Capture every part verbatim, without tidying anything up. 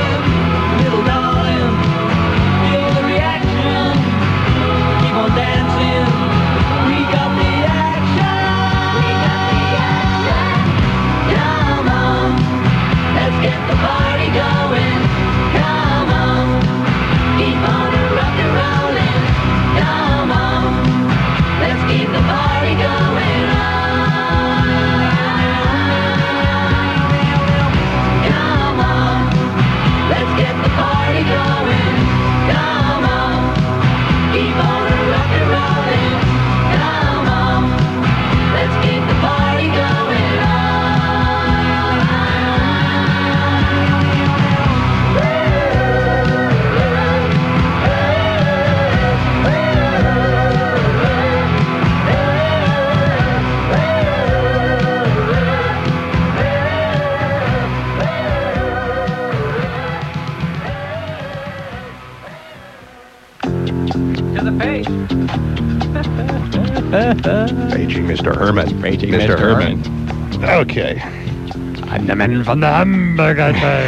Raging Mister Herman. Raging Mister Mister Herman. Herman. Okay. I'm the man from the hamburger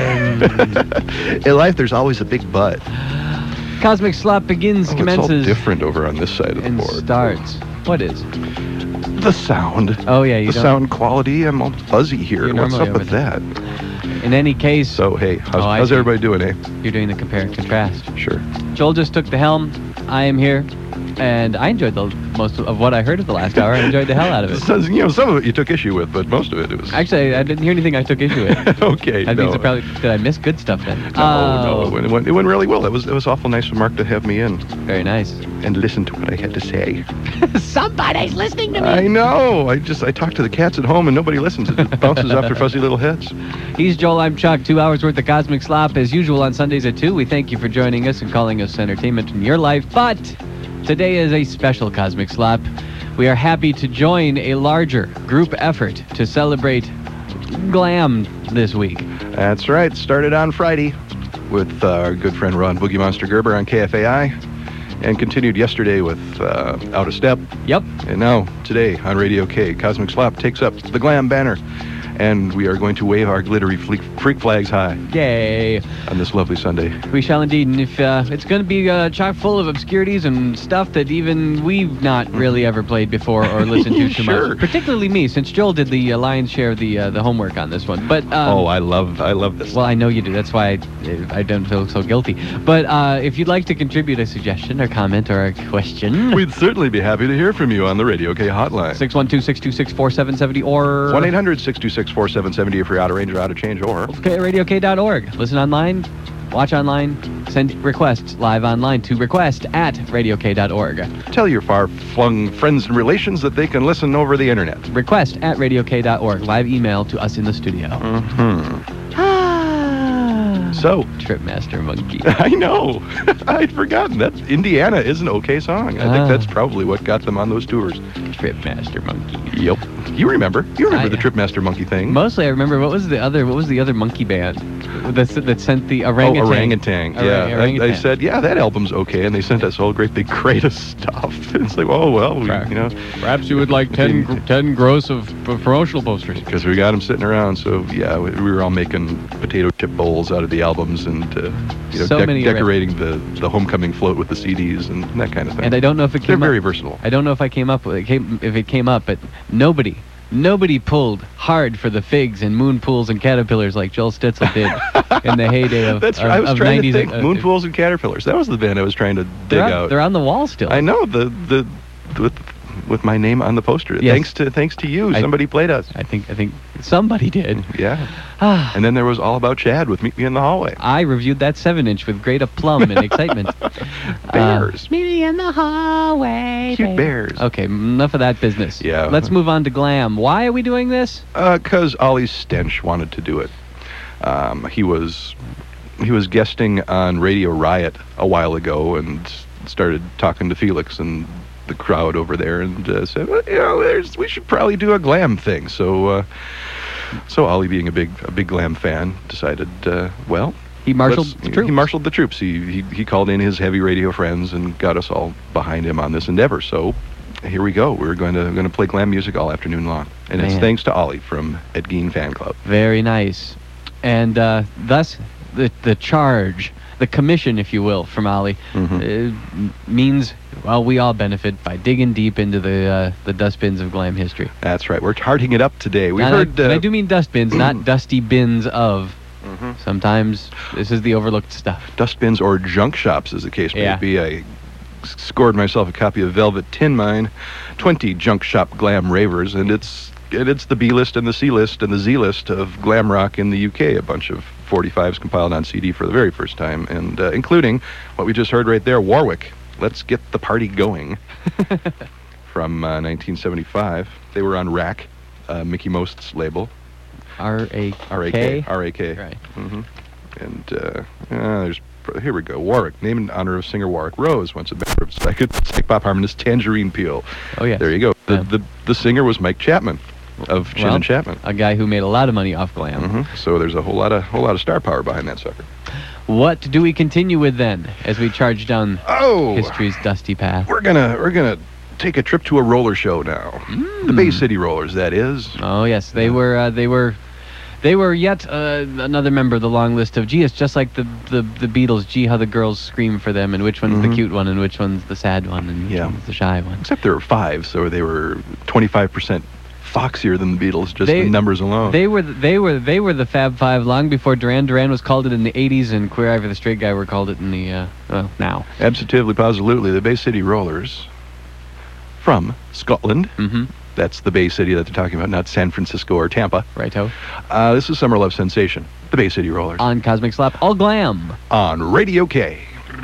tent. In life, there's always a big but. Cosmic Slop begins, Oh, commences, it's all different over on this side of the and board. starts. What is? The sound. Oh, yeah, you The don't... sound quality. I'm all fuzzy here. You're What's normally up with over that? In any case... So, hey, how's, Oh, I how's see. everybody doing, eh? You're doing the compare and contrast. Sure. Joel just took the helm. I am here. And I enjoyed the most of what I heard of the last hour. I enjoyed the hell out of it. So, you know, some of it you took issue with, but most of it, it was... Actually, I didn't hear anything I took issue with. Okay, I no. think it's probably... Did I miss good stuff then? No, Oh. no, it went, it, went, it went really well. It was, it was awful nice of Mark to have me in Very nice. and listen to what I had to say. Somebody's listening to me! I know. I just, I talk to the cats at home and nobody listens. It bounces off their fuzzy little heads. He's Joel, I'm Chuck. Two hours worth of Cosmic Slop as usual on Sundays at two. We thank you for joining us and calling us entertainment in your life. But today is a special Cosmic Slop. We are happy to join a larger group effort to celebrate glam this week. That's right. Started on Friday with uh, our good friend Ron Boogie Monster Gerber on K F A I and continued yesterday with uh, Out of Step. Yep. And now, today on Radio K, Cosmic Slop takes up the glam banner. And we are going to wave our glittery freak, freak flags high Yay. on this lovely Sunday. We shall indeed. And if uh, it's going to be uh, chock full of obscurities and stuff that even we've not really ever played before or listened to too Sure. much. Particularly me, since Joel did the uh, lion's share of the uh, the homework on this one. But um, oh, I love I love this. well, I know you do. That's why I, I don't feel so guilty. But uh, if you'd like to contribute a suggestion or comment or a question, We'd certainly be happy to hear from you on the Radio K hotline. six one two, six two six, four seven seven zero or one eight hundred, six two six, four seven seven zero if you're out of range or out of change, or radio k dot org. Listen online, watch online, send requests live online to request at radio k dot org. tell your far-flung friends and relations that they can listen over the internet. Request at radio k dot org. Live email to us in the studio. Mm-hmm. Ah. So, Tripmaster Monkey. I know. I'd forgotten. That Indiana is an okay song. I Ah. think that's probably what got them on those tours. Tripmaster Monkey. Yep. You remember. You remember I- the Tripmaster Monkey thing. Mostly, I remember what was the other what was the other monkey band that that sent the orangutan. Oh, orangutan. Orang- Yeah. I, I orangutan. said, yeah, that album's okay. And they sent us a whole great big crate of stuff. It's like, oh, well, we, Sure. you know, Perhaps you would like ten, gr- ten gross of of promotional posters. because we got them sitting around. So, yeah, we, we were all making potato chip bowls out of the albums and, uh, you know, So dec- many decorating the, the homecoming float with the C Ds and that kind of thing. And I don't know if it They're came very up. versatile. I don't know if I came up with it came if it came up, but nobody. Nobody pulled hard for the figs and moon pools and caterpillars like Joel Stitzel did in the heyday of That's of, right. I was of trying nineties. to think. uh, Moon Pools and Caterpillars. That was the band I was trying to dig they're, on, out. they're on the wall still. I know the the with with my name on the poster. Yes. Thanks to thanks to you, I- somebody played us. I think I think somebody did. Yeah. Ah. And then there was All About Chad with Meet Me in the Hallway. I reviewed that seven inch with great aplomb and excitement. Bears. Uh, Meet me in the hallway. Cute babe. bears. Okay, enough of that business. Yeah. Let's move on to glam. Why are we doing this? Because Ollie Stench wanted to do it. Um, he was he was guesting on Radio Riot a while ago and started talking to Felix and the crowd over there and uh, said, well, you know, there's, we should probably do a glam thing. So, uh, so Ollie, being a big a big glam fan, decided, uh, well, He marshaled let's- the troops. He marshaled the troops. He, he he called in his heavy radio friends and got us all behind him on this endeavor. So here we go. We're going to going to play glam music all afternoon long, and it's Man. thanks to Ollie from Ed Gein Fan Club. Very nice. And uh, thus, the the charge, the commission, if you will, from Ollie, Mhm. uh, m- means, well, we all benefit by digging deep into the uh, the dustbins of glam history. That's right. We're charting it up today. We And I- heard. and I uh, do mean dustbins, not dusty bins of. Mhm. Sometimes this is the overlooked stuff. Dustbins or junk shops, as the case may Yeah. be. I s- scored myself a copy of Velvet Tin Mine, twenty junk shop glam ravers, and it's and it's the B list and the C list and the Z list of glam rock in the U K. A bunch of forty-fives compiled on C D for the very first time, and uh, including what we just heard right there, Warwick. Let's get the party going. From uh, nineteen seventy-five, they were on Rack, uh, Mickey Most's label. R A R A K. K. R A K. Right. hmm And uh, uh, there's here we go. Warwick, named in honor of singer Warwick Rose, once a member of psych, psych pop harmonist Tangerine Peel. Oh, yes. There you go. The, Yeah. the the singer was Mike Chapman of Chin Well, and Chapman. A guy who made a lot of money off glam. hmm So there's a whole lot of whole lot of star power behind that sucker. What do we continue with then, as we charge down Oh, history's dusty path? we're gonna we're gonna take a trip to a roller show now. The Bay City Rollers, that is. Oh yes, they Yeah. were. Uh, they were. They were yet uh, another member of the long list of. Gee, it's just like the, the, the Beatles. Gee, how the girls scream for them, and which one's Mhm. the cute one, and which one's the sad one, and which Yeah. one's the shy one. Except there were five, so they were twenty-five percent foxier than the Beatles, just They- the numbers alone. They were. th- They were. They were the Fab Five long before Duran Duran was called it in the eighties, and Queer Eye for the Straight Guy were called it in the uh, well now. Absolutely, positively, the Bay City Rollers from Scotland. Mm-hmm. That's the Bay City that they're talking about, not San Francisco or Tampa. Righto. Uh, this is Summer Love Sensation, the Bay City Rollers, On Cosmic Slap, all glam. on Radio K.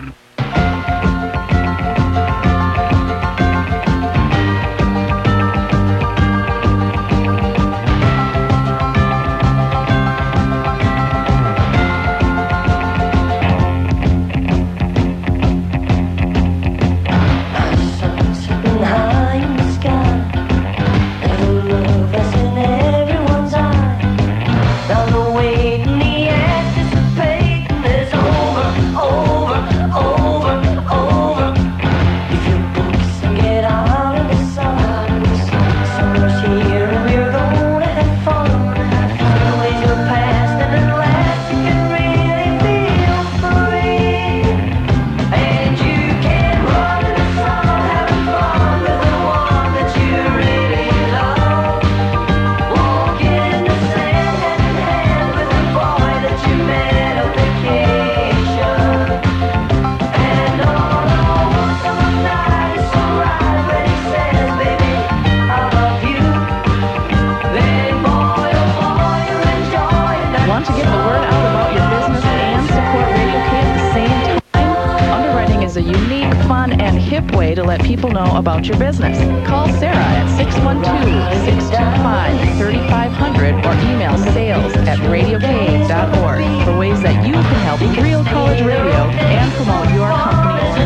Want to get the word out about your business and support Radio K at the same time? Underwriting is a unique, fun, and hip way to let people know about your business. Call Sarah at six one two, six two five, three five zero zero or email sales at radio k dot org for ways that you can help real college radio and promote your company or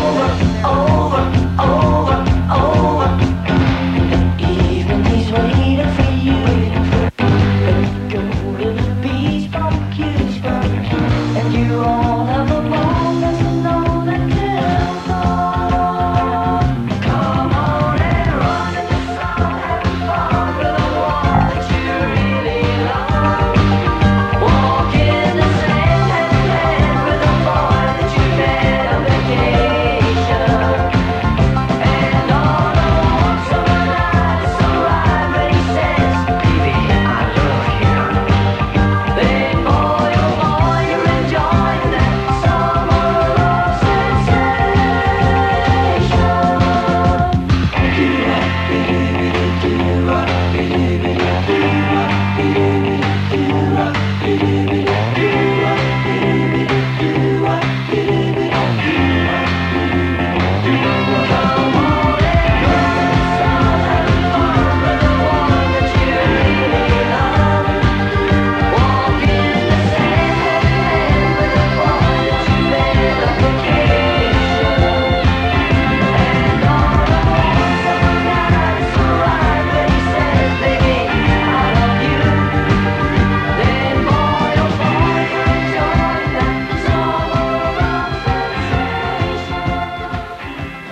event. Walk in the sand, hand in hand with a boy that you met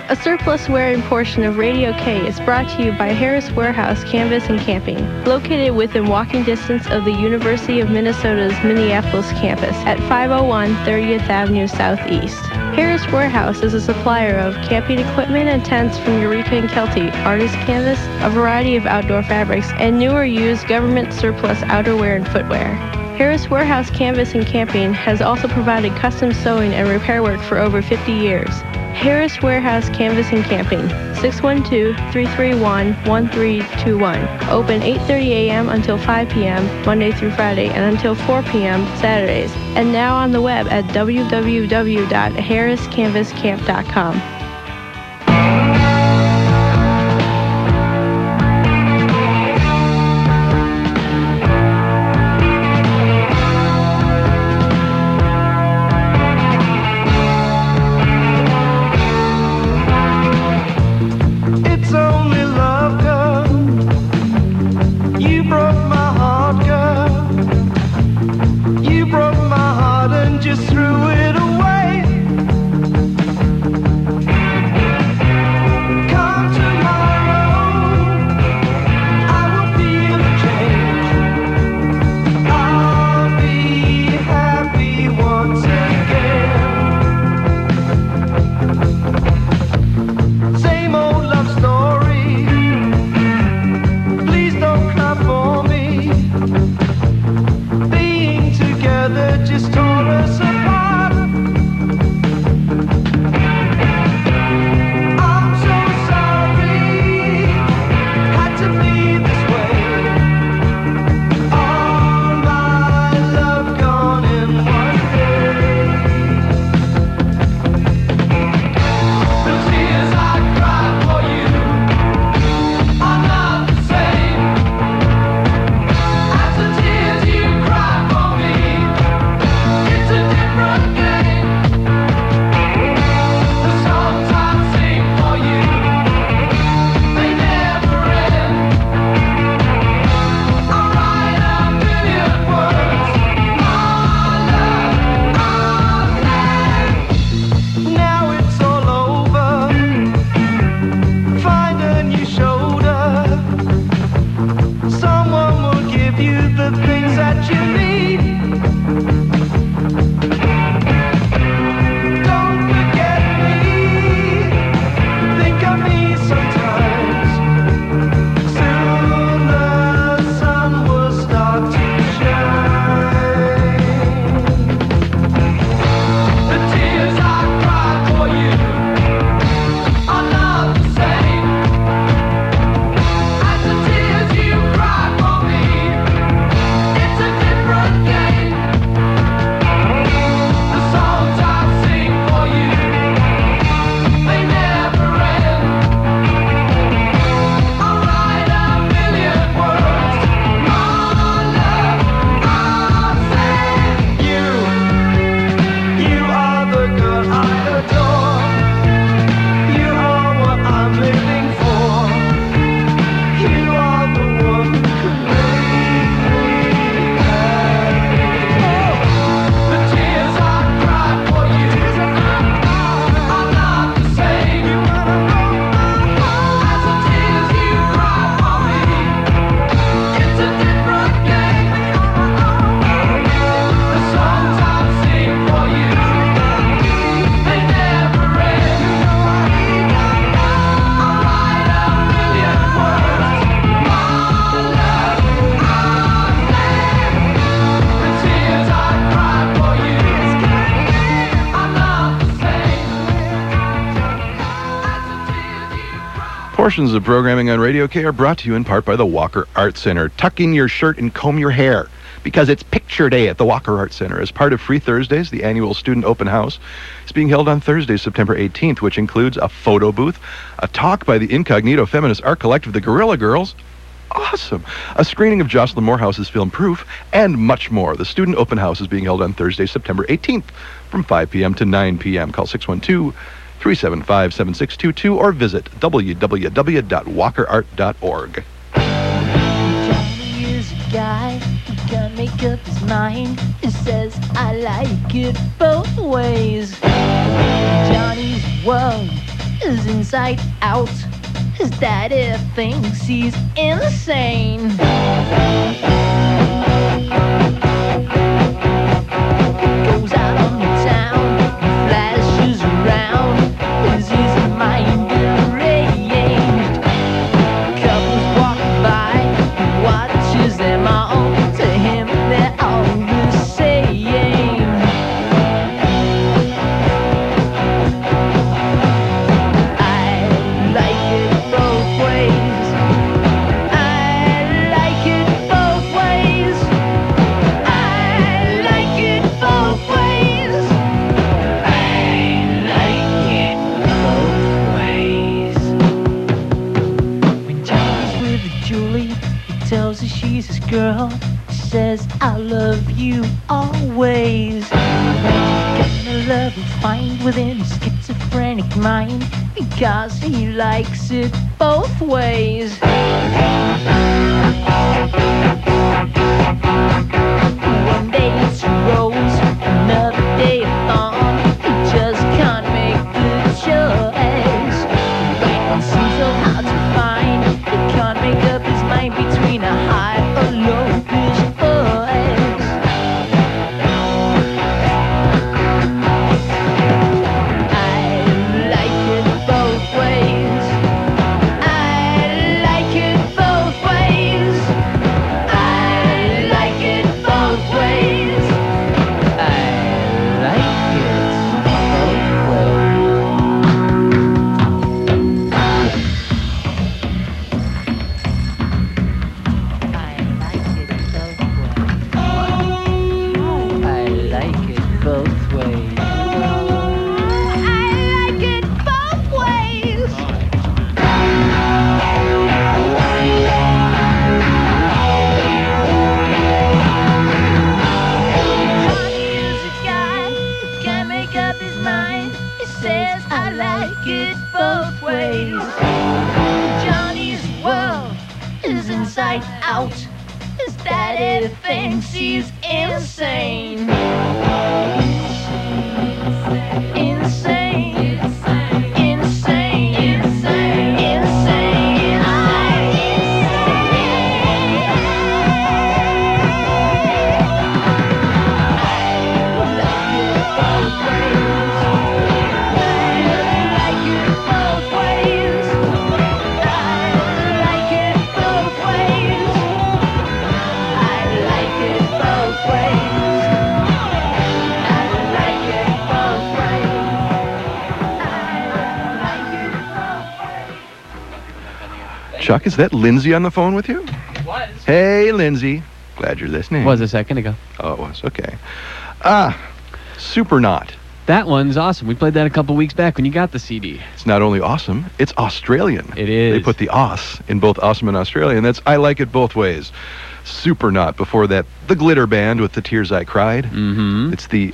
A surplus wearing portion of Radio K is brought to you by Harris Warehouse Canvas and Camping, located within walking distance of the University of Minnesota's Minneapolis campus at five oh one thirtieth Avenue Southeast. Harris Warehouse is a supplier of camping equipment and tents from Eureka and Kelty, artist canvas, a variety of outdoor fabrics, and newer used government surplus outerwear and footwear. Harris Warehouse Canvas and Camping has also provided custom sewing and repair work for over fifty years. Harris Warehouse Canvas and Camping, six one two, three three one, one three two one. Open eight thirty a.m. until five p.m. Monday through Friday and until four p.m. Saturdays. And now on the web at w w w dot harris canvas camp dot com. Portions of programming on Radio K are brought to you in part by the Walker Art Center. Tuck in your shirt and comb your hair, because it's picture day at the Walker Art Center. As part of Free Thursdays, the annual student open house is being held on Thursday, September eighteenth, which includes a photo booth, a talk by the incognito feminist art collective, the Guerrilla Girls, awesome, a screening of Jocelyn Morehouse's film Proof, and much more. The student open house is being held on Thursday, September eighteenth, from five p.m. to nine p.m. Call six one two, three seven five, seven six two two or visit w w w dot walker art dot org. Johnny is a guy who can't make up his mind. He says, I like it both ways. Johnny's world is inside out. His daddy thinks he's insane. Goes out on the town, flashes around, is his mind deranged? Couples walk by, he watches them all. To him, they're all the same. I like it both ways. I like it both ways. I like it both ways. I like it both ways. When Johnny's with Julie, he tells her she's his girl. She says, I love you always. What kind of love he'll find within his schizophrenic mind, because he likes it both ways. One day it's a rose, another day a thorn. He just can't make the choice. The right one seems so hard to find. He can't make up his mind between a high or low pitched voice. I like it both ways. I like it both ways. I like it both ways. I like it both ways. I like it both ways. I like it both ways. I like it both ways. Johnny is a guy who can't make up his mind. He says, I like it both ways. Johnny's world is inside out. His daddy thinks he's insane. Insane. Insane. Insane. Insane. Insane. Chuck, is that Lindsay on the phone with you? Was. Hey, Lindsay. Glad you're listening. Was a second ago. Oh, it was. Okay. Ah, Supernaut. That one's awesome. We played that a couple weeks back when you got the C D. It's not only awesome, it's Australian. It is. They put the os in both awesome and Australian. That's I like it both ways. Supernaut. Before that, the Glitter Band with The Tears I Cried. Mm-hmm. It's the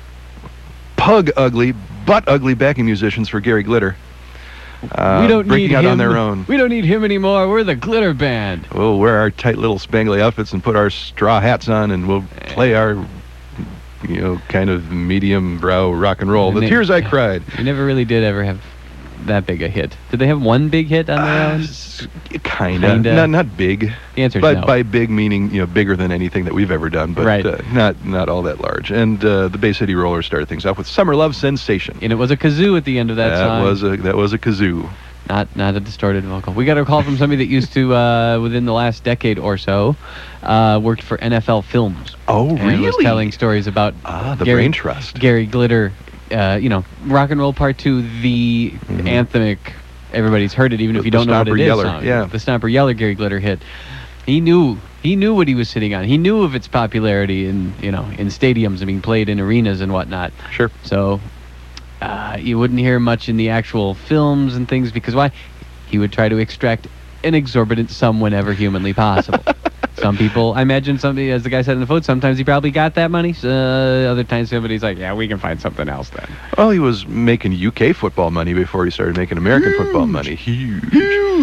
pug ugly, butt ugly backing musicians for Gary Glitter. Uh, we don't breaking need out him on their own. We don't need him anymore. We're the Glitter Band. We'll wear our tight little spangly outfits and put our straw hats on, and we'll play our, you know, kind of medium brow rock and roll. And The they- Tears I Cried. We never really did ever have that big a hit. Did they have one big hit on their Uh, own? s- kinda. Kinda. Not not big. The answer is By, no. by big meaning, you know, bigger than anything that we've ever done, but Right. uh, not not all that large. And uh, the Bay City Rollers started things off with Summer Love Sensation. And it was a kazoo at the end of that, song. was a that was a kazoo. Not not a distorted vocal. We got a call from somebody that used to, uh, within the last decade or so, uh, worked for N F L Films. Oh, and really? was telling stories about Ah, the Gary, Brain Trust. Gary Glitter, uh, you know, Rock and Roll Part Two, the Mhm. anthemic. Everybody's heard it, even The- if you the don't know what Stomper it is. Yeller, song. yeah. The Stomper Yeller Gary Glitter hit. He knew he knew what he was sitting on. He knew of its popularity in you know in stadiums and being played in arenas and whatnot. Sure. So uh, you wouldn't hear much in the actual films and things because why? He would try to extract an exorbitant sum whenever humanly possible. Some people, I imagine somebody, as the guy said in the phone, sometimes he probably got that money. Uh, other times somebody's like, yeah, we can find something else then. Well, he was making U K football money before he started making American football money. Huge. Huge.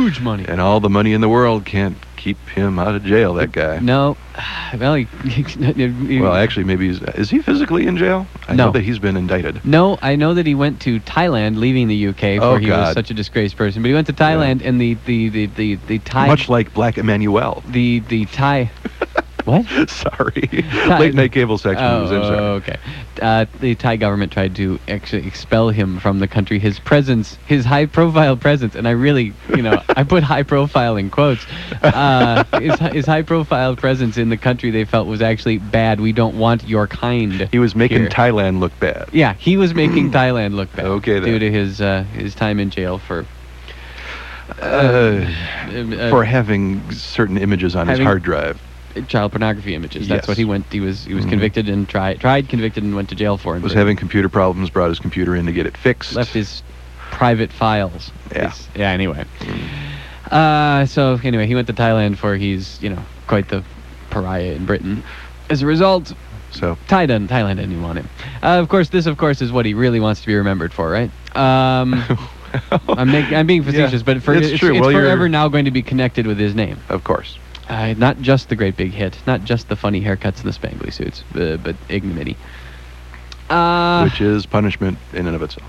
huge money. And all the money in the world can't keep him out of jail, that guy. No. Well, he, he- Well, actually, maybe he's... Is he physically in jail? I No. know that he's been indicted. No, I know that he went to Thailand, leaving the U K, Oh, where he was God. such a disgraced person. But he went to Thailand, and the the the the, the Thai Much like Black Emmanuel. the the Thai. What? Sorry. Late night cable section Oh, news. I'm sorry. okay. Uh, the Thai government tried to actually expel him from the country. His presence, his high-profile presence, and I really, you know, I put high-profile in quotes. Uh, his, his high-profile presence in the country they felt was actually bad. We don't want your kind. He was making here. Thailand look bad. Yeah, he was making Thailand look bad. Okay, then. Due to his uh, his time in jail for Uh, uh, for having certain images on his having- hard drive. child pornography images. That's Yes. what he went. He was he was Mhm. convicted and tried tried convicted and went to jail for. in Was Britain. having computer problems, brought his computer in to get it fixed. left his private files. Yeah. His- yeah. Anyway. Uh, so anyway, he went to Thailand, for he's you know quite the pariah in Britain. As a result, So, Thailand Thailand didn't want him. Uh, of course, this of course is what he really wants to be remembered for, right? Um, I'm making, I'm being facetious, Yeah, but for, it's it's, true. it's Well, you're- forever now going to be connected with his name. of course. Uh, not just the great big hit, not just the funny haircuts and the spangly suits, uh, but ignominy. Uh, Which is punishment in and of itself.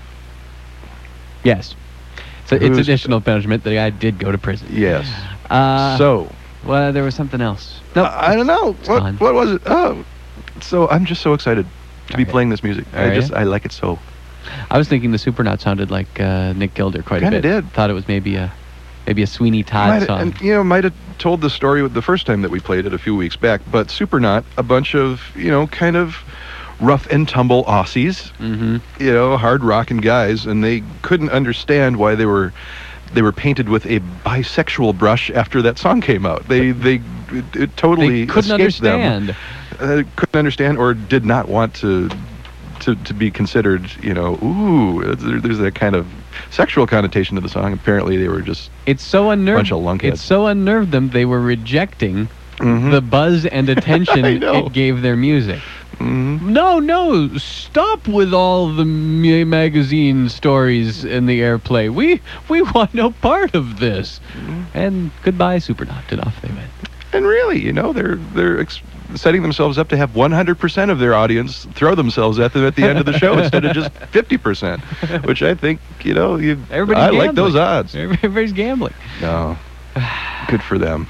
yes. So it's Who's- additional punishment. The guy did go to prison. Yes. Uh, so, well, there was something else. No, I I don't know. What, gone. what was it? Oh, so I'm just so excited to be Are you- playing this music. are I just, you? I like it so. I was thinking the Supernaut sounded like uh, Nick Gilder quite a Kinda bit. did. Thought it was maybe a maybe a Sweeney Todd Might, song. and, you know, might have told the story with the first time that we played it a few weeks back, but Supernaut, a bunch of, you know, kind of rough and tumble Aussies, Mm-hmm. you know, hard rocking guys, and they couldn't understand why they were they were painted with a bisexual brush after that song came out. They they it, it totally They couldn't escaped them. understand. Uh, couldn't understand or did not want to to to be considered, you know, ooh, there, there's that kind of sexual connotation to the song. Apparently they were just It's so unnerved. Bunch of lunkheads. It so unnerved them they were rejecting Mhm. the buzz and attention I know. it gave their music. mhm. No, no, stop with all the ma- magazine stories and the airplay. We we want no part of this. And goodbye, Supernaut, and off they went. And really, you know, they're they're ex- setting themselves up to have one hundred percent of their audience throw themselves at them at the end of the show instead of just fifty percent, which I think, you know, you, Everybody's I like gambling. those odds. Everybody's gambling. No, good for them.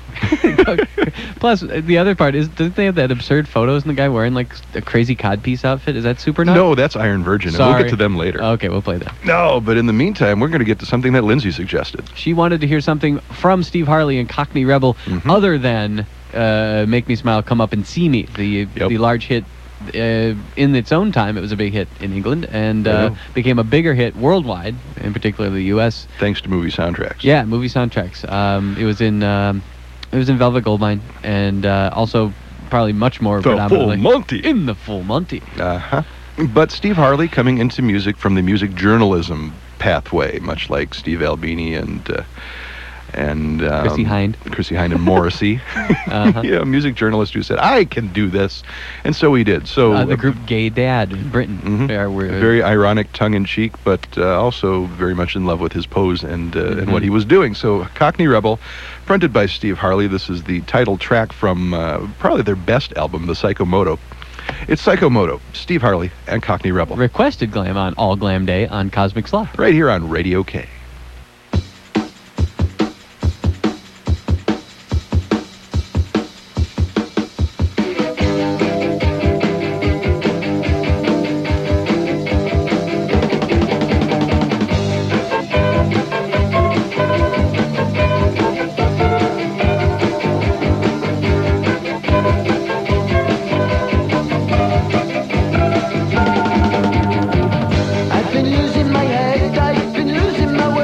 Plus, uh, the other part is, didn't they have that absurd photos and the guy wearing like a crazy codpiece outfit? Is that Supernaut? No, that's Iron Virgin, and we'll Sorry. get to them later. Okay, we'll play that. No, but in the meantime, we're going to get to something that Lindsay suggested. She wanted to hear something from Steve Harley and Cockney Rebel Mhm. other than uh, Make Me Smile, Come Up and See Me, the Yep. the large hit. Uh, in its own time, it was a big hit in England and uh, Yeah. became a bigger hit worldwide, in particular the U S. Thanks to movie soundtracks. Yeah, movie soundtracks. Um, it was in um, it was in Velvet Goldmine, and uh, also probably much more The predominantly Full Monty. in the Full Monty. Uh-huh. But Steve Harley coming into music from the music journalism pathway, much like Steve Albini and uh, and um, Chrissy Hind. Chrissy Hind and Morrissey. Uh-huh. Yeah, a music journalist who said, "I can do this," and so he did. So Uh, the group Gay Dad in Britain. Mhm. There were, very ironic, tongue-in-cheek, but uh, also very much in love with his pose and uh, and what Mhm. he was doing. So Cockney Rebel, fronted by Steve Harley. This is the title track from uh, probably their best album, the Psychomoto. It's Psychomoto, Steve Harley and Cockney Rebel, requested glam on All Glam Day on Cosmic Slop. right here on Radio K. I've been losing my head, I've been losing my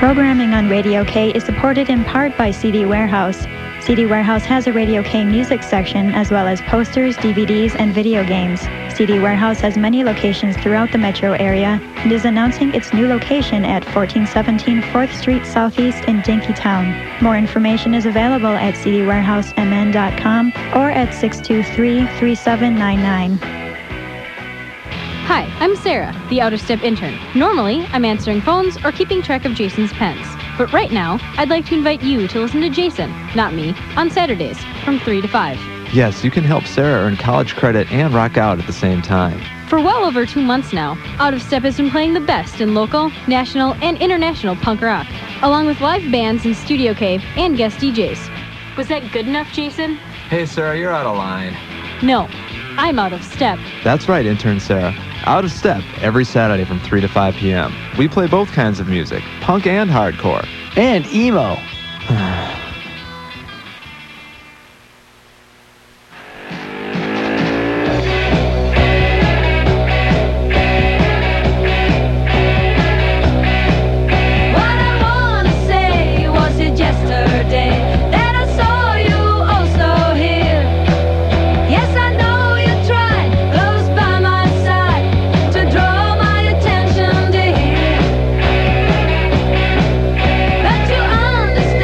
Programming on Radio K is supported in part by C D Warehouse. C D Warehouse has a Radio K music section as well as posters, D V Ds, and video games. C D Warehouse has many locations throughout the metro area and is announcing its new location at fourteen seventeen fourth Street Southeast in Dinkytown. More information is available at c d warehouse m n dot com or at six two three, three seven nine nine. Hi, I'm Sarah, the out-of-step intern. Normally, I'm answering phones or keeping track of Jason's pens. But right now, I'd like to invite you to listen to Jason, not me, on Saturdays from three to five. Yes, you can help Sarah earn college credit and rock out at the same time. For well over two months now, Out of Step has been playing the best in local, national, and international punk rock, along with live bands in Studio K and guest D Js. Was that good enough, Jason? Hey, Sarah, you're out of line. No, I'm out of step. That's right, intern Sarah. Out of Step every Saturday from three to five p.m. We play both kinds of music, punk and hardcore. And emo. Understand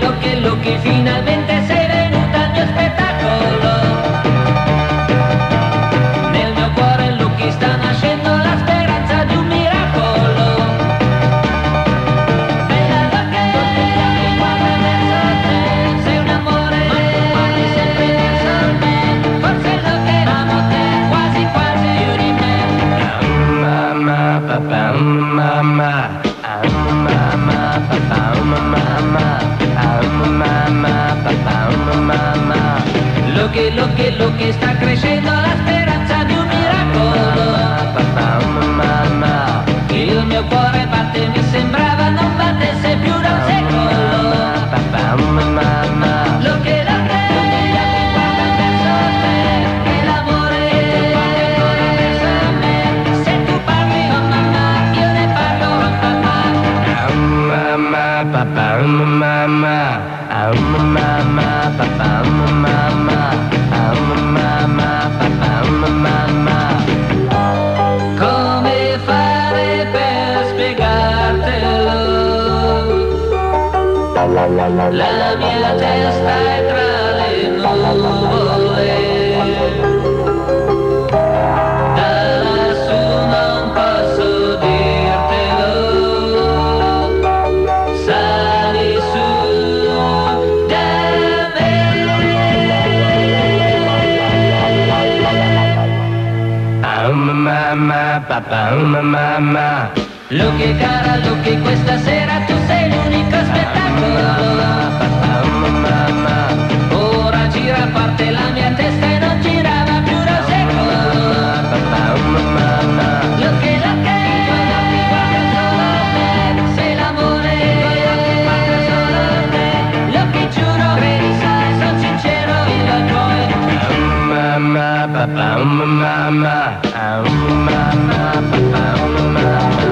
Lucky, Lucky, finalmente sei venuta al mio spettacolo. Nel mio cuore, Lucky, sta nascendo la speranza di un miracolo. Bella Lucky, Lucky, guarda verso te, sei un amore, ma guardi sempre verso me. Forse Lucky, amo te, quasi quasi più di me. Mamma, papà, mamma. Mamma, papà, mamma, mamma, papà, mamma. Lucky, Lucky, Lucky, sta crescendo la speranza di un miracolo. Papà, mamma. Il mio cuore batte, mi sembrava non battesse più da un secolo. Papà, mamma. Lucky, Lucky, guarda verso te, e l'amore corre verso me. Se tu parli, oh mamma, io ne parlo, oh papà. Mamma, papà, mamma, mamma, papà, mamma, mamma, papà, mamma. Come fare per spiegartelo? La mia testa è tra le nuvole. Da lassù non posso dirtelo. Sali su da me. Mamma, papà, mamma. Lucky, cara Lucky, questa sera tu sei l'unico spettacolo. Papà, mamma. Ora gira forte la mia testa e non girava più da un secolo. Papà, mamma. Lucky, Lucky, i tuoi occhi guardano solo a me. Sei l'amore, i tuoi occhi guardano solo a me. Lucky, giuro, credi, sai, sono sincero, io e tuoi. Mamma, papà, mamma, mamma, papà, mamma.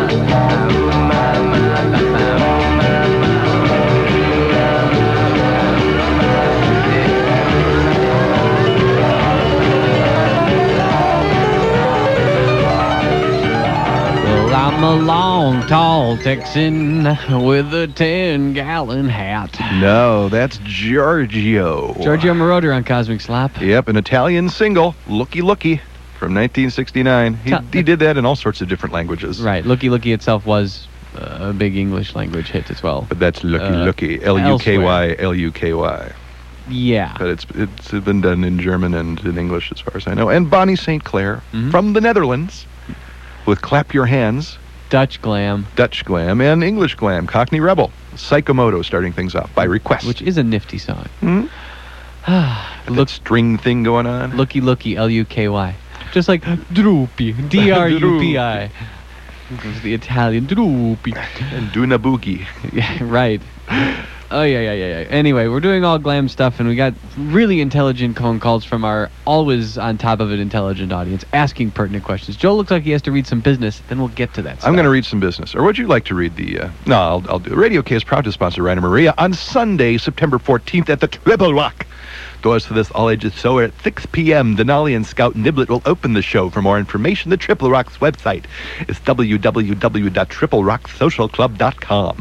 Well, I'm a long, tall Texan with a ten-gallon hat. No, that's Giorgio. Giorgio Moroder on Cosmic Slop. Yep, an Italian single, Looky Looky, from nineteen sixty-nine. He, Ta- he did that in all sorts of different languages. Right, Looky Looky itself was uh, a big English language hit as well. But that's Looky Uh, Looky, L U K Y, L U K Y. Yeah. But it's it's been done in German and in English as far as I know. And Bonnie Saint Clair Mhm. from the Netherlands with Clap Your Hands, Dutch glam, Dutch Glam, and English Glam, Cockney Rebel. Psychomoto starting things off by request. which is a nifty song. Hmm? Look, Look, string thing going on. Looky Looky, L U K Y. Just like Droopy, D R U P I. It's the Italian Droopy. And Duna Boogie. Yeah, right. Oh, yeah, yeah, yeah, yeah. Anyway, we're doing all glam stuff, and we got really intelligent phone calls from our always on top of it intelligent audience asking pertinent questions. Joe looks like he has to read some business, then we'll get to that stuff. I'm going to read some business. Or would you like to read the... Uh, no, I'll, I'll do it. Radio K is proud to sponsor Rainer Maria on Sunday, September fourteenth at the Triple Rock. Doors for this all-ages show are at six p.m. Denali and Scout Niblet will open the show. For more information, the Triple Rock's website is w w w dot triple rock social club dot com.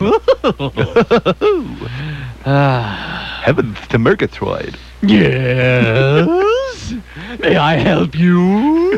Ah. Heavens to Murgatroyd. Yes? May I help you?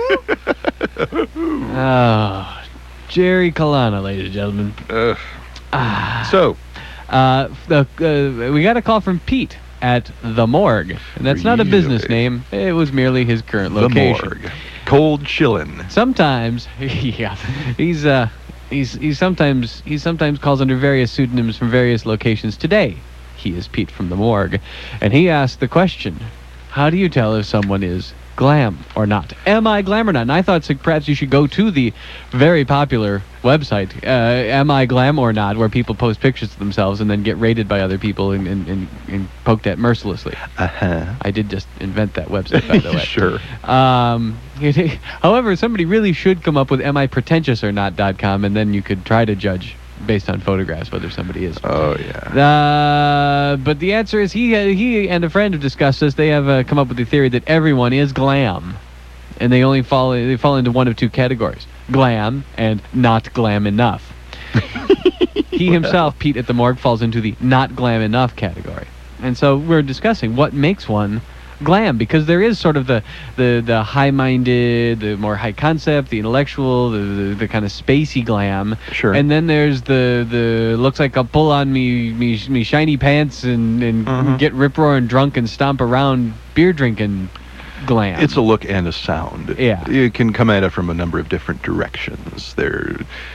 Oh, Jerry Kalana, ladies and gentlemen. Uh, Ah. so, Uh, the, uh, we got a call from Pete at the Morgue. And that's not a business Really? name. It was merely his current the location. morgue. Cold chillin'. Sometimes, yeah, he's uh, he's he's sometimes he sometimes calls under various pseudonyms from various locations. Today, he is Pete from the Morgue, and he asked the question: how do you tell if someone is glam or not? Am I glam or not? And I thought so perhaps you should go to the very popular website, uh, Am I Glam or Not, where people post pictures of themselves and then get rated by other people and, and, and, and poked at mercilessly. Uh-huh. I did just invent that website, by the way. Sure. Um, it, however, somebody really should come up with am I pretentious or not dot com, and then you could try to judge based on photographs whether somebody is. Oh, yeah. Uh, but the answer is he he and a friend have discussed this. They have uh, come up with the theory that everyone is glam, and they only fall they fall into one of two categories: glam and not glam enough. he himself, Pete at the Morgue, falls into the not glam enough category. And so we're discussing what makes one glam, because there is sort of the the, the high-minded, the more high concept, the intellectual, the, the, the kind of spacey glam. Sure. And then there's the the looks like I'll pull on me me, me shiny pants and, and Mhm. get rip-roaring drunk and stomp around beer drinking glam. It's a look and a sound. Yeah. You can come at it from a number of different directions. There,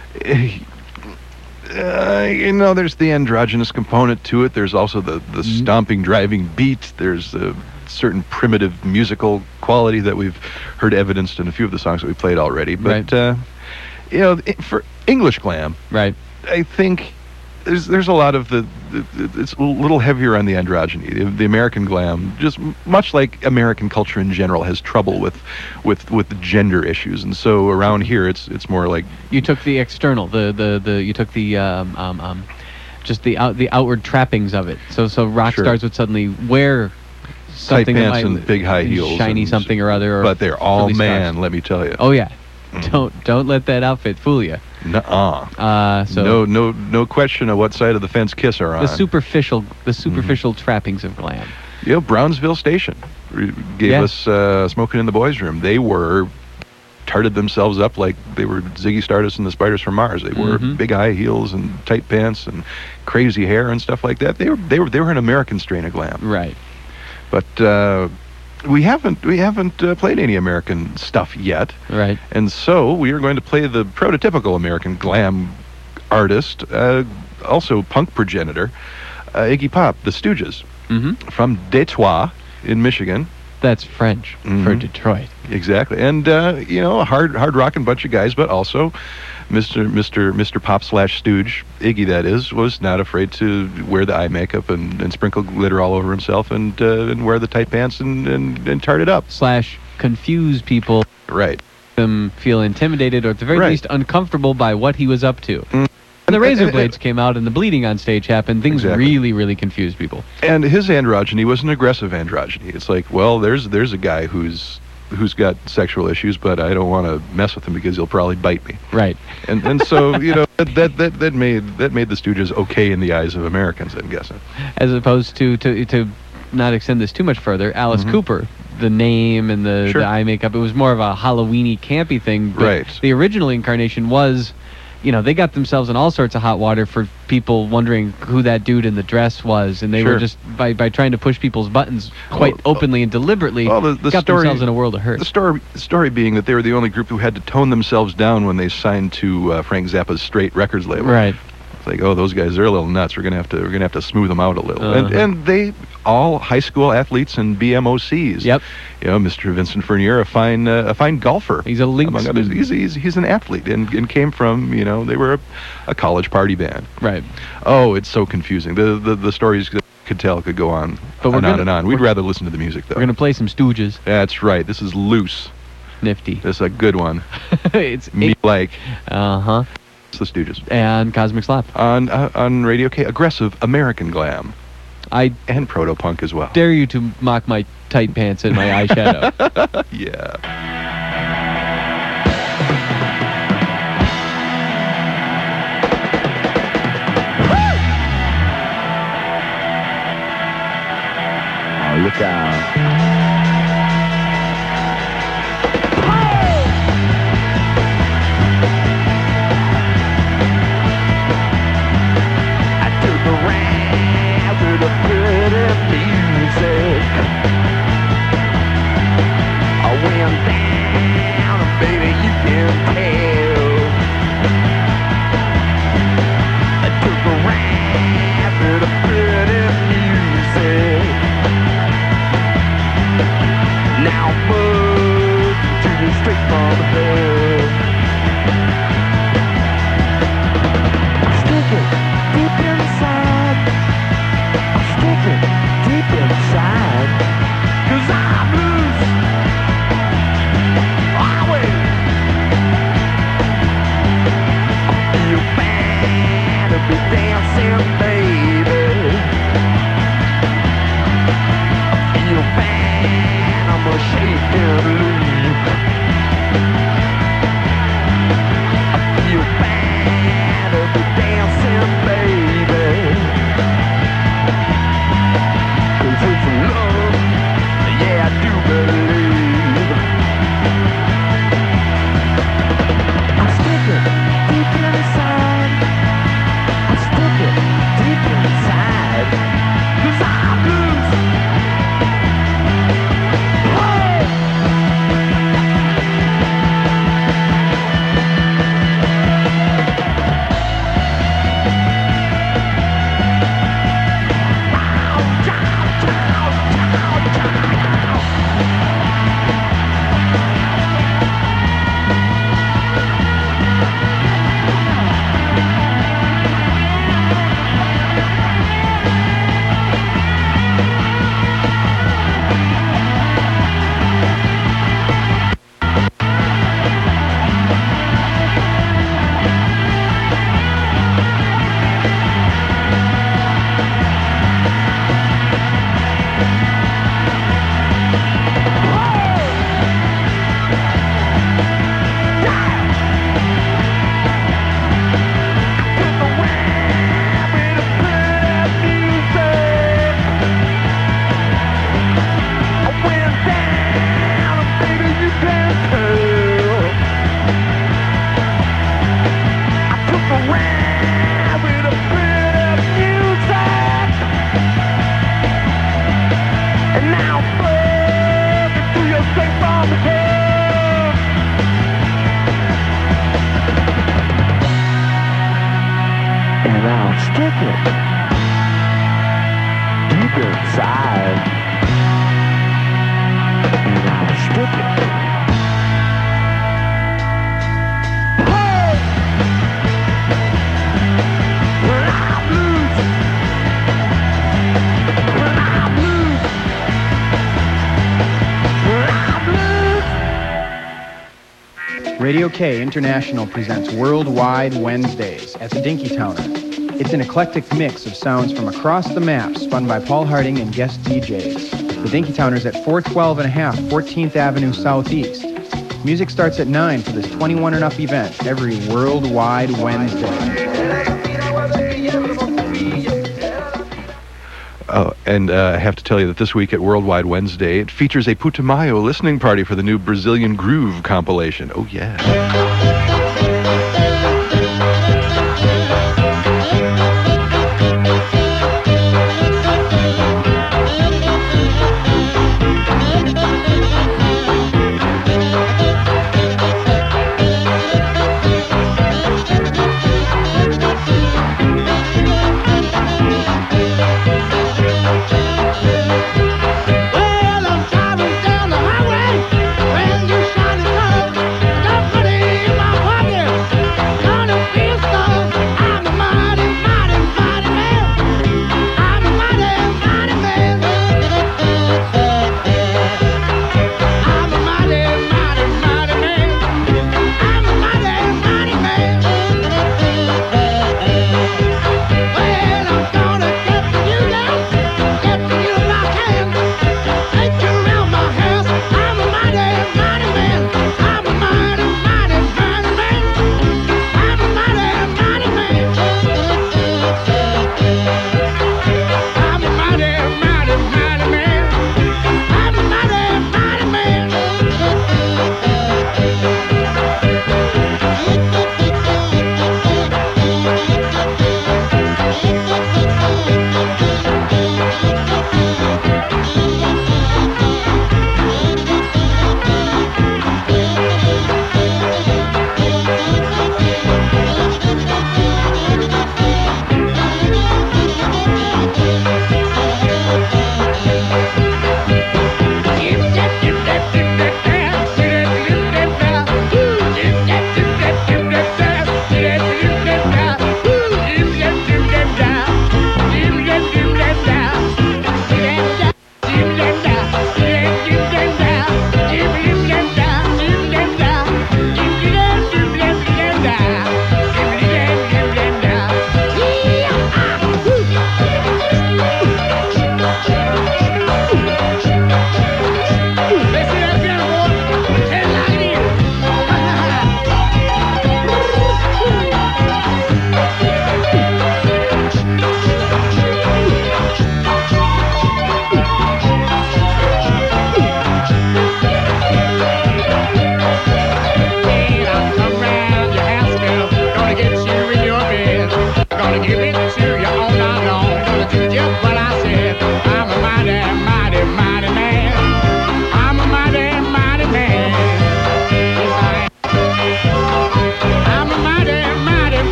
uh, you know, there's the androgynous component to it. There's also the, the Mm-hmm. stomping, driving beat. There's a certain primitive musical quality that we've heard evidenced in a few of the songs that we played already. But, Right. uh, you know, i- for English glam, right. I think there's there's a lot of the, the, the it's a little heavier on the androgyny. The, the American glam, just m- much like American culture in general, has trouble with with with the gender issues, and so around here it's it's more like You took the external, the the, the you took the um, um, um, just the out the outward trappings of it. So so rock Sure. stars would suddenly wear tight something that pants might, and big high heels, shiny and- something or other. Or but they're all frilly man. scarves. Let me tell you. Oh yeah, Mhm. don't don't let that outfit fool you. Nuh-uh. Uh, so no no no question of what side of the fence Kiss are on. the superficial the Mm-hmm. superficial trappings of glam. You know, Brownsville Station re- gave Yeah. us uh, Smoking in the Boys' Room. They were tarted themselves up like they were Ziggy Stardust and the Spiders from Mars. They wore Mhm. big high heels and tight pants and crazy hair and stuff like that. They were they were they were an American strain of glam. Right. But uh, we haven't we haven't uh, played any American stuff yet, Right. and so we are going to play the prototypical American glam artist, uh, also punk progenitor, uh, Iggy Pop, the Stooges, Mm-hmm. from Detroit in Michigan. That's French for Mhm. Detroit. Exactly, and uh, you know, a hard, hard rocking bunch of guys, but also Mister Mister Mister Pop slash Stooge, Iggy, that is, was not afraid to wear the eye makeup and, and sprinkle glitter all over himself, and uh, and wear the tight pants and and, and tart it up. Slash confuse people, Right. them feel intimidated or at the very Right. least uncomfortable by what he was up to. Mm. When the razor And- and- blades came out and the bleeding on stage happened, things Exactly. really, really confused people. And his androgyny was an aggressive androgyny. It's like, well, there's there's a guy who's who's got sexual issues, but I don't want to mess with him because he'll probably bite me. Right. And and so you know that that that, that made that made the Stooges okay in the eyes of Americans, I'm guessing. As opposed to, to, to not extend this too much further, Alice Mhm. Cooper, the name and the, Sure. the eye makeup, it was more of a Halloween-y, campy thing. But Right. the original incarnation was, you know, they got themselves in all sorts of hot water for people wondering who that dude in the dress was, and they were Sure. just, by, by trying to push people's buttons quite Well, openly and deliberately, well, the- the got story- themselves in a world of hurt. The story the story being that they were the only group who had to tone themselves down when they signed to uh, Frank Zappa's Straight Records label. Right. It's like, oh, those guys, they're a little nuts. We're gonna have to we're gonna have to smooth them out a little. And Uh-huh. and they all high school athletes and B M O Cs. Yep. You know, Mister Vincent Fournier, a fine uh, a fine golfer. He's a Among others, linksman. he's, he's he's an athlete and, and came from, you know, they were a, a college party band. Right. Oh, it's so confusing. The the, the stories that could tell could go on But we're and on gonna- and on. We'd we're- rather listen to the music though. We're going to play some Stooges. That's right. This is loose. Nifty. This is a good one. it's Me like Uh-huh. it's the Stooges. And Cosmic Slap. On uh, on Radio K, aggressive American glam I and proto punk as well. dare you to mock my tight pants and my eyeshadow. Yeah. Oh, look out. I took a ride with a pretty music. I went down, and baby, you can tell. I took a ride with a pretty music. Now I'm moving to you straight from hell. Stick it deep inside. Stick it deep inside. 'Cause I'm loose. Always. I feel bad to be dancing, baby. I feel bad, I'm a shaking leaf. I feel bad to be dancing, baby. deep inside. And I'm stripping. Hey! When I'm loose. When I'm loose. When I'm loose. Radio K International presents Worldwide Wednesdays at the Dinky Towner. It's an eclectic mix of sounds from across the map spun by Paul Harding and guest D Js. The Dinky Towner's at four twelve and a half fourteenth Avenue Southeast. Music starts at nine for this twenty-one and up event every Worldwide Wednesday. Oh, and uh, I have to tell you that this week at Worldwide Wednesday, it features a Putumayo listening party for the new Brazilian Groove compilation. Oh, yeah. Well, I'm driving down the highway when you shine it out. Don't put it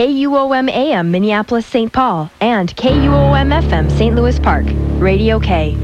K U O M A M Minneapolis Saint Paul, and K U O M F M Saint Louis Park. Radio K.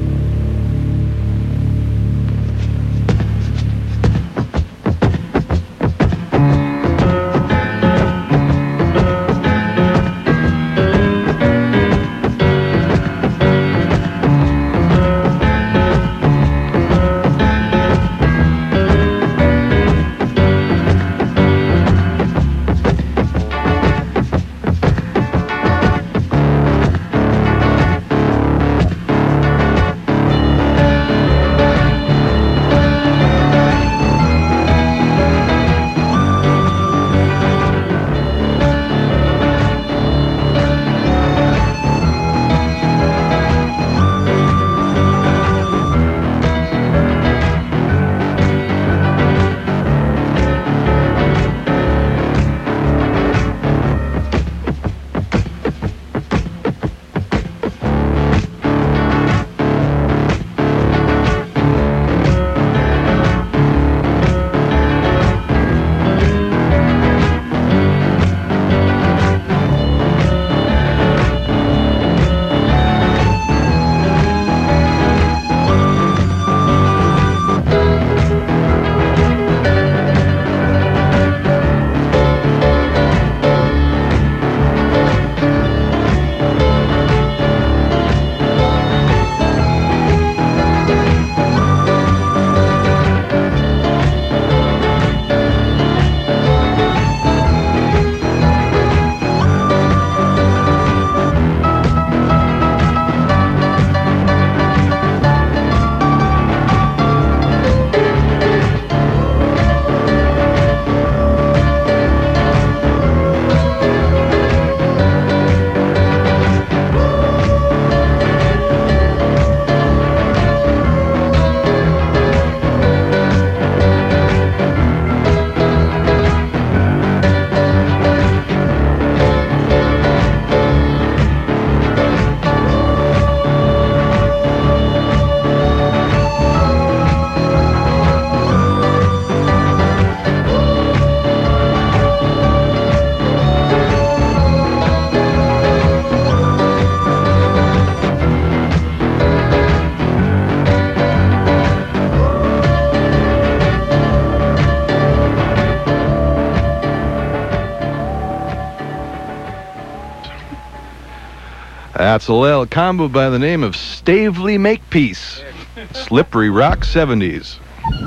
That's a little combo by the name of Stavely Makepeace. Slippery Rock seventies.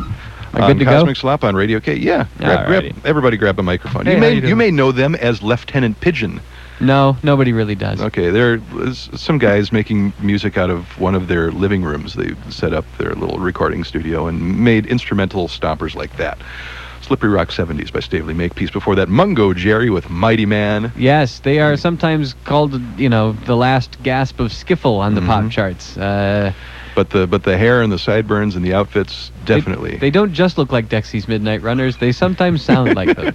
Are on good to go? Cosmic Slop on Radio K. Yeah. Grab, grab, Alrighty. everybody grab a microphone. Hey, you how may you doing? you may know them as Lieutenant Pigeon. No, nobody really does. Okay, there is some guys making music out of one of their living rooms. They set up their little recording studio and made instrumental stompers like that. Slippery Rock seventies by Stavely Makepeace. Before that, Mungo Jerry with Mighty Man. Yes, they are sometimes called, you know, the last gasp of skiffle on the Mhm. pop charts. Uh, But the but the hair and the sideburns and the outfits, definitely. They, they don't just look like Dexy's Midnight Runners. They sometimes sound like them.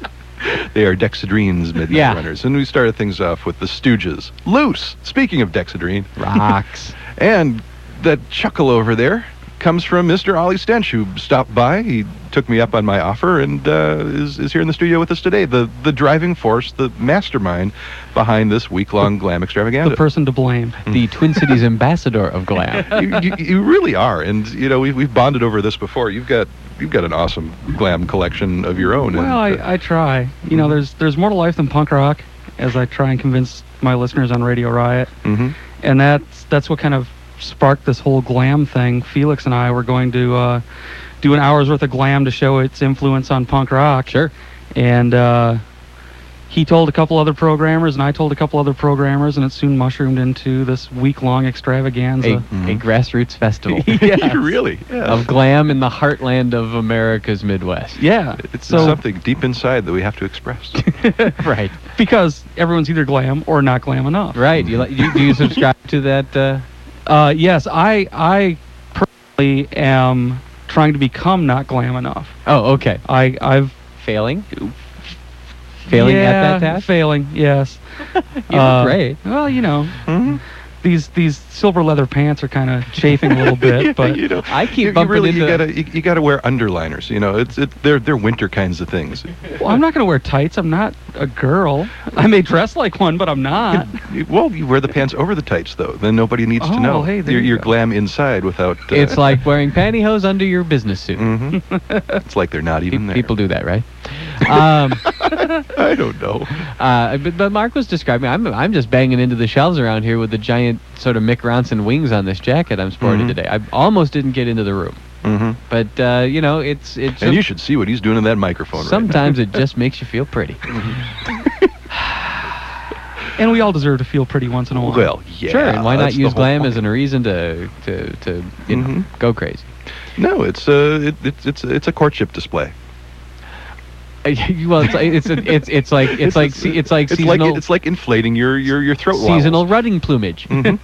They are Dexedrine's Midnight Yeah. Runners. And we started things off with the Stooges. Loose! Speaking of Dexedrine. Rocks. And that chuckle over there comes from Mister Ollie Stench, who stopped by. He took me up on my offer and uh, is, is here in the studio with us today. The the driving force, the mastermind behind this week-long glam extravaganza. The person to blame. The Twin Cities ambassador of glam. you, you, you really are, and you know we've we've bonded over this before. You've got you've got an awesome glam collection of your own. Well, and, uh, I, I try. You know, there's there's more to life than punk rock, as I try and convince my listeners on Radio Riot. Mhm. And that's that's what kind of sparked this whole glam thing. Felix and I were going to uh, do an hour's worth of glam to show its influence on punk rock. Sure. And uh, he told a couple other programmers, and I told a couple other programmers, and it soon mushroomed into this week-long extravaganza. A, a grassroots festival. Yes. really, yeah. Of glam in the heartland of America's Midwest. Yeah. It's So- something deep inside that we have to express. Right. Because everyone's either glam or not glam enough. Right. You, li- you do you subscribe to that? Uh, Uh, yes, I I personally am trying to become not glam enough. oh, okay. I I've Failing. Failing yeah, at that task. Failing, yes. You Uh, look great. Well, you know, Mhm. these these silver leather pants are kind of chafing a little bit, Yeah, but you know, I keep you, you bumping really into. you gotta you, you gotta wear underliners. You know, it's it they're they're winter kinds of things. well, I'm not going to wear tights. I'm not a girl. I may dress like one, but I'm not. You- Well, you wear the pants over the tights though. Then nobody needs Oh, to know. hey, there you're you you're go. glam inside without. Uh, It's like wearing pantyhose under your business suit. hmm It's like they're not Pe- even there. People do that, right? um, I don't know. uh, but, but Mark was describing. I'm I'm just banging into the shelves around here with the giant sort of Mick Ronson wings on this jacket I'm sporting Mhm. today. I almost didn't get into the room, hmm but uh, you know, it's it's. And you should see what he's doing in that microphone. right now. sometimes it just makes you feel pretty. And we all deserve to feel pretty once in a while. Well, yeah. sure, and why not that's the use whole glam point. as a reason to to to you know Mhm. go crazy? No, it's uh, it, it's it's it's a courtship display. well, it's like, it's a, it's it's like it's, like se- it's like it's seasonal like it's like inflating your your your throat. seasonal rutting plumage. Mhm.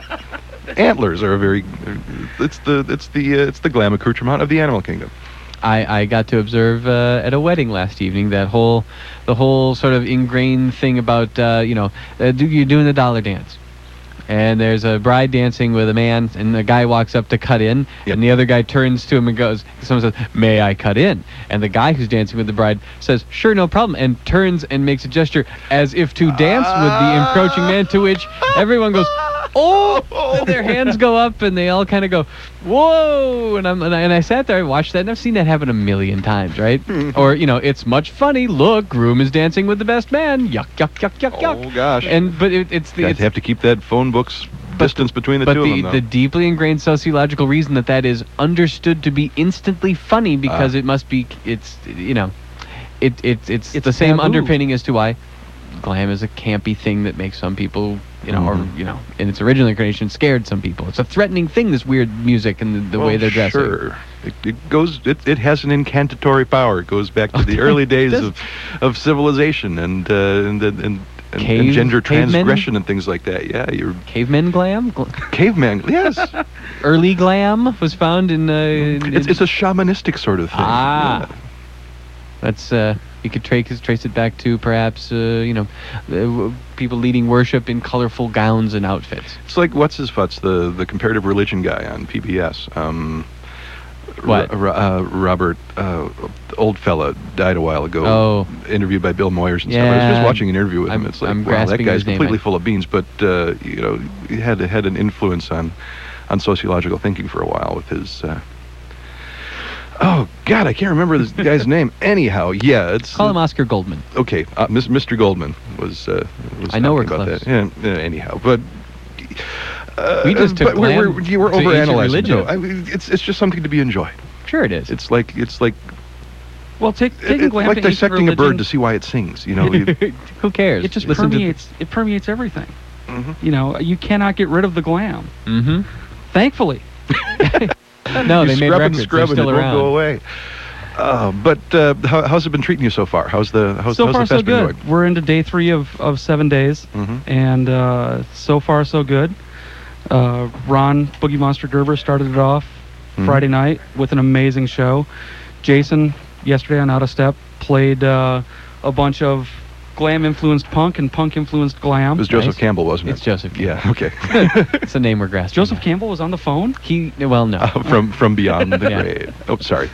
Antlers are a very. It's the it's the uh, it's the glam accoutrement of the animal kingdom. I, I got to observe uh, at a wedding last evening that whole the whole sort of ingrained thing about uh, you know uh, do, you're doing the dollar dance, and there's a bride dancing with a man, and the guy walks up to cut in, Yep. and the other guy turns to him and goes, someone says, "May I cut in?" And the guy who's dancing with the bride says, "Sure, no problem," and turns and makes a gesture as if to dance with the encroaching man, to which everyone goes, "Oh!" And their hands go up, and they all kind of go, "Whoa!" And I'm and I, and I sat there and watched that, and I've seen that happen a million times, right? Or you know, it's much funny. Look, groom is dancing with the best man. Yuck, yuck, yuck, yuck, yuck. Oh gosh! And but it, it's the you it's, have to keep that phone book's distance between the but two the of them. Though. the deeply ingrained sociological reason that that is understood to be instantly funny because Ah. it must be it's you know, it it it's, It's the same taboo. underpinning as to why glam is a campy thing that makes some people, you know, Mhm. or you know, in its original incarnation, scared some people. It's a threatening thing. This weird music and the, the way Well, they're dressing. Sure, it, it goes. It, it has an incantatory power. It goes back to the early days Does- of, of civilization and uh, and and, and, and Cave- gender cavemen? transgression and things like that. Yeah, you're Cavemen glam, Gl- caveman. Yes, early glam was found in. Uh, in it's, it's a shamanistic sort of thing. Ah. Yeah. That's uh, you could trace trace it back to perhaps uh, you know, uh, w- people leading worship in colorful gowns and outfits. It's like what's his futz, the the comparative religion guy on P B S. Um, What? Ro- uh, Robert, uh, the old fella, died a while ago. Oh. Interviewed by Bill Moyers and stuff. I was Yeah, just watching an interview with him. I'm- It's like, I'm wow, that grasping guy's his name. completely I- full of beans. But uh, you know, he had had an influence on on sociological thinking for a while with his. Uh, oh God, I can't remember this guy's name. Anyhow, yeah, it's Call him uh, Oscar Goldman. okay. Uh, Mis- Mister Goldman was. Uh, was I know we're talking about close. that. Yeah, yeah, anyhow, but. Uh, We just took but we're, glam we're, you were to ancient overanalyzing. religion. No, I mean, it's it's just something to be enjoyed. Sure, it is. It's like it's like Well, take, it- taking it's glam like to ancient dissecting a bird religion, to see why it sings. You know, you, Who cares? it just Listen permeates. It permeates everything. Mhm. You know, you cannot get rid of the glam. To mm-hmm. Thankfully. No, you they made scrub records. and scrub They're and still it around. won't go away. Uh, but uh, how, how's it been treating you so far? How's the how's, so how's far, the so fest been good. going? We're into day three of, of seven days, Mhm. and uh, so far, so good. Uh, Ron Boogie Monster Gerber started it off Mhm. Friday night with an amazing show. Jason, yesterday on Out of Step, played uh, a bunch of glam-influenced punk and punk-influenced glam. It was Joseph Nice. Campbell, wasn't it? It's Joseph Yeah. Okay. It's a name we're grasping. Joseph at. Campbell was on the phone? He well no. Uh, from from beyond the Yeah. grave. Oh, sorry.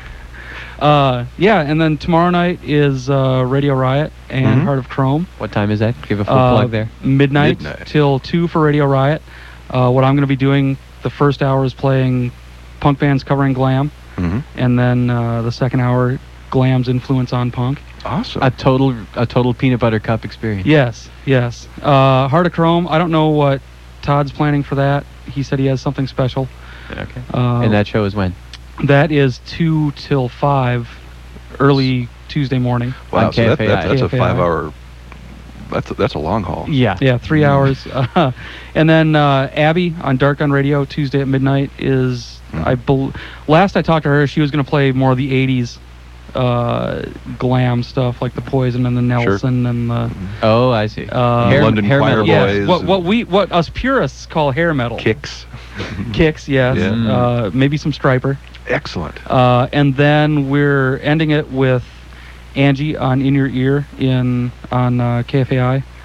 Uh, yeah, and then tomorrow night is uh, Radio Riot and Mhm. Heart of Chrome. What time is that? Give a full Uh, plug there. Midnight, Midnight. till two for Radio Riot. Uh, what I'm going to be doing, the first hour is playing punk bands covering glam, hmm and then uh, the second hour, glam's influence on punk. Awesome. A total a total peanut butter cup experience. Yes, yes. Uh, Heart of Chrome, I don't know what Todd's planning for that. He said he has something special. Okay. Uh, And that show is when? that is two till five, early Tuesday morning. wow. on So that, K F A I. that, that's a K F A I. five-hour. That's a, that's a long haul. Yeah. Yeah, three Mm. hours. Uh, and then uh, Abby on Dark on Radio Tuesday at midnight is, Mm. I bel last I talked to her, she was going to play more of the eighties uh, glam stuff, like the Poison and the Nelson and the Oh, I see. uh, Hair- London hair Choir metal. yes, Boys what and- what we what us purists call hair metal. Kicks. Kicks, yes. Yeah. Uh, maybe some Striper. Excellent. Uh, and then we're ending it with Angie on In Your Ear in on uh, K F A I. hmm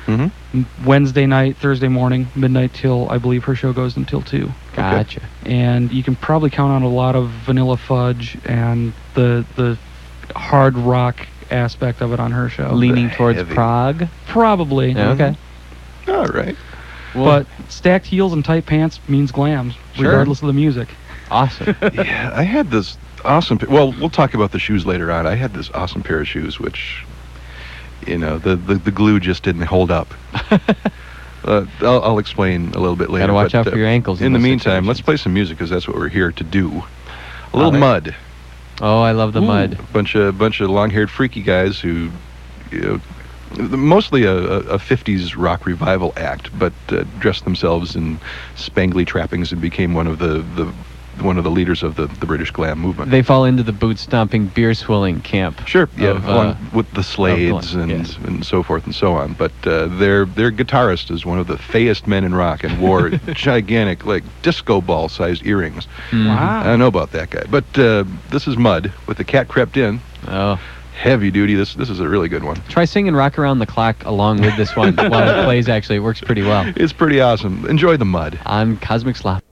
m- Wednesday night, Thursday morning, midnight till, I believe her show goes until two. Gotcha. And you can probably count on a lot of Vanilla Fudge and the the hard rock aspect of it on her show. Leaning towards heavy. prog. Probably. Yeah, okay. All right. But stacked heels and tight pants means glam, Sure. regardless of the music. Awesome. Yeah, I had this awesome. pa- Well, we'll talk about the shoes later on. I had this awesome pair of shoes, which, you know, the the, the glue just didn't hold up. uh, I'll, I'll explain a little bit later. Gotta watch but, out for your ankles in In the those meantime, let's situations. play some music because that's what we're here to do. A little right. mud. Oh, I love the mud. A bunch of bunch of long-haired freaky guys who, you know, th- mostly a, a, a fifties rock revival act, but uh, dressed themselves in spangly trappings and became one of the, the one of the leaders of the, the British glam movement. They fall into the boot-stomping, beer-swilling camp. Sure, yeah, of, uh, along with the Slades glam, and yeah. and so forth and so on. But uh, their their guitarist is one of the fayest men in rock and wore gigantic, like disco ball-sized earrings. Mhm. Wow. I don't know about that guy, but uh, this is Mud with The Cat Crept In. Oh. Heavy duty. This this is a really good one. Try singing Rock Around the Clock along with this one while it plays, actually. It works pretty well. It's pretty awesome. Enjoy the Mud. On Cosmic Slop.